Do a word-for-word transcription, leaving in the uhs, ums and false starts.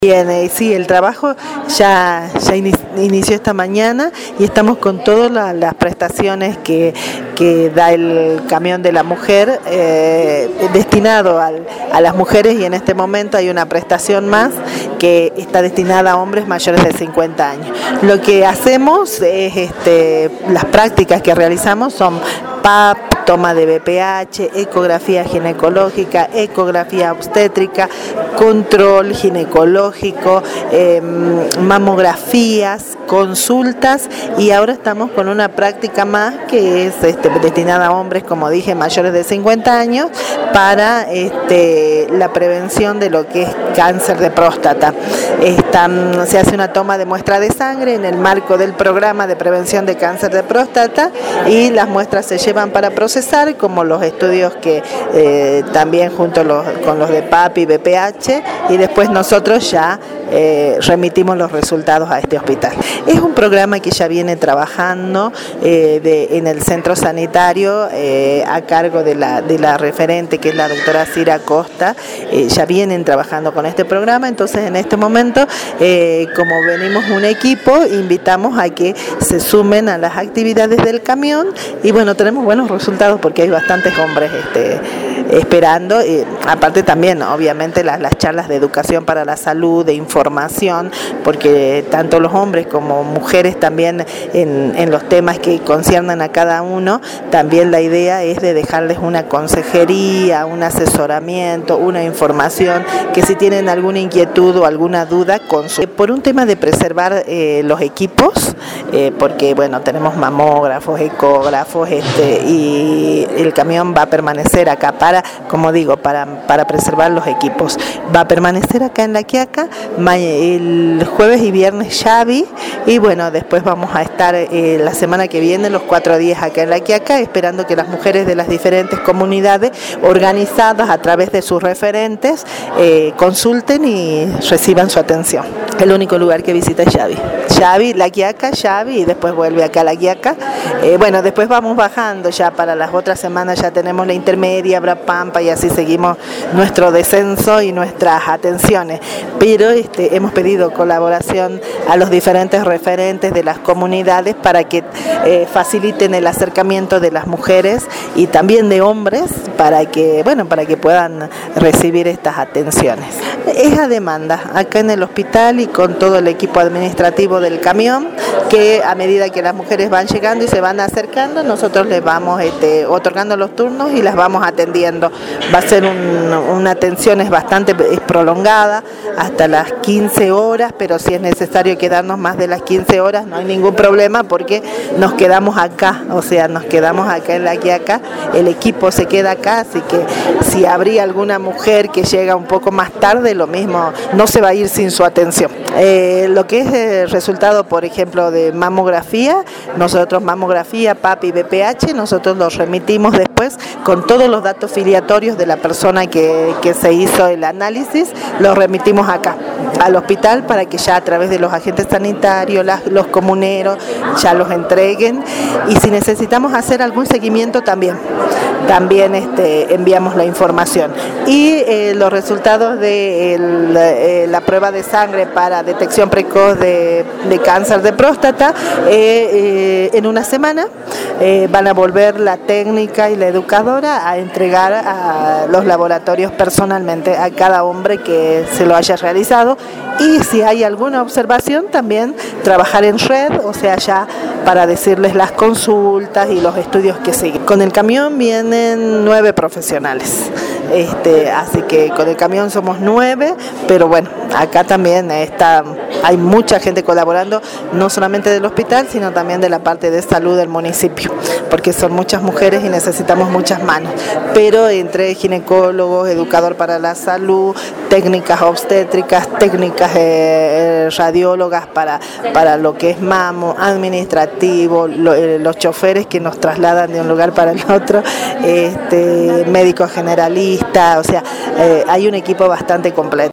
Bien, eh, sí, el trabajo ya, ya inició esta mañana y estamos con todas la, las prestaciones que, que da el camión de la mujer eh, destinado al, a las mujeres, y en este momento hay una prestación más que está destinada a hombres mayores de cincuenta años. Lo que hacemos es, este, las prácticas que realizamos son P A P, toma de B P H, ecografía ginecológica, ecografía obstétrica, control ginecológico, eh, mamografías, consultas, y ahora estamos con una práctica más que es este, destinada a hombres, como dije, mayores de cincuenta años, para este, la prevención de lo que es cáncer de próstata. Esta, se hace una toma de muestra de sangre en el marco del programa de prevención de cáncer de próstata, y las muestras se llevan para procesar, como los estudios que eh, también junto los, con los de P A P y B P H, y después nosotros ya eh, remitimos los resultados a este hospital. Es un programa que ya viene trabajando eh, de, en el centro sanitario eh, a cargo de la, de la referente, que es la doctora Cira Costa. Eh, ya vienen trabajando con este programa, entonces en este momento, eh, como venimos un equipo, invitamos a que se sumen a las actividades del camión, y bueno, tenemos buenos resultados porque hay bastantes hombres este, esperando, y aparte también obviamente las, las charlas de educación para la salud, de información, porque tanto los hombres como mujeres también en, en los temas que conciernen a cada uno, también la idea es de dejarles una consejería, un asesoramiento, una información, que si tienen alguna inquietud o alguna duda, consulten. Por un tema de preservar eh, los equipos, eh, porque bueno, tenemos mamógrafos, ecógrafos, este, y el camión va a permanecer acá para, como digo, para, para preservar los equipos. Va a permanecer acá en La Quiaca el jueves y viernes Xavi, y bueno, después vamos a estar eh, la semana que viene los cuatro días acá en La Quiaca, esperando que las mujeres de las diferentes comunidades organizadas a través de sus referentes eh, consulten y reciban su atención. El único lugar que visita es Xavi. Xavi, La Quiaca, Xavi, y después vuelve acá a La Quiaca. Eh, bueno, después vamos bajando ya para las otras semanas, ya tenemos la intermedia, Brapampa, y así seguimos nuestro descenso y nuestras atenciones. Pero este, hemos pedido colaboración a los diferentes referentes de las comunidades para que eh, faciliten el acercamiento de las mujeres y también de hombres, para que, bueno, para que puedan recibir estas atenciones. Es a demanda, acá en el hospital y con todo el equipo administrativo del camión, que a medida que las mujeres van llegando y se van acercando, nosotros les vamos este, otorgando los turnos y las vamos atendiendo. Va a ser un, una atención es bastante es prolongada, hasta las quince horas, pero si es necesario quedarnos más de las quince horas, no hay ningún problema, porque nos quedamos acá, o sea, nos quedamos acá en La Quiaca, el equipo se queda acá, así que si habría alguna mujer que llega un poco más tarde, lo mismo, no se va a ir sin su atención. Eh, lo que es el resultado, por ejemplo, de mamografía, nosotros mamografía, P A P y B P H, nosotros los remitimos después con todos los datos filiatorios de la persona que, que se hizo el análisis, los remitimos acá al hospital para que ya a través de los agentes sanitarios, las, los comuneros, ya los entreguen, y si necesitamos hacer algún seguimiento también, también este, enviamos la información. Y eh, los resultados de el, eh, la prueba de sangre para detección precoz de, de cáncer de próstata, eh, eh, en una semana eh, van a volver la técnica y la educadora a entregar a los laboratorios personalmente a cada hombre que se lo haya realizado, y si hay alguna observación también trabajar en red, o sea, ya para decirles las consultas y los estudios que siguen. Con el camión vienen nueve profesionales, este, así que con el camión somos nueve, pero bueno, acá también está, hay mucha gente colaborando, no solamente del hospital, sino también de la parte de salud del municipio, porque son muchas mujeres y necesitamos muchas manos, pero entre ginecólogos, educador para la salud, técnicas obstétricas, técnicas eh, radiólogas para, para lo que es mamo, administrativo, lo, eh, los choferes que nos trasladan de un lugar para el otro, este, médicos generalistas, o sea, eh, hay un equipo bastante completo.